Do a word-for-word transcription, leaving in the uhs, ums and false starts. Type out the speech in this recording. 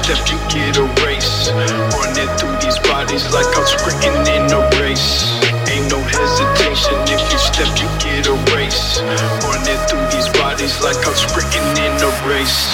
step, you get erased. Running through these bodies like I'm sprinting in a race. Ain't no hesitation, if you step, you get erased. Running through these bodies like I'm sprinting in a race.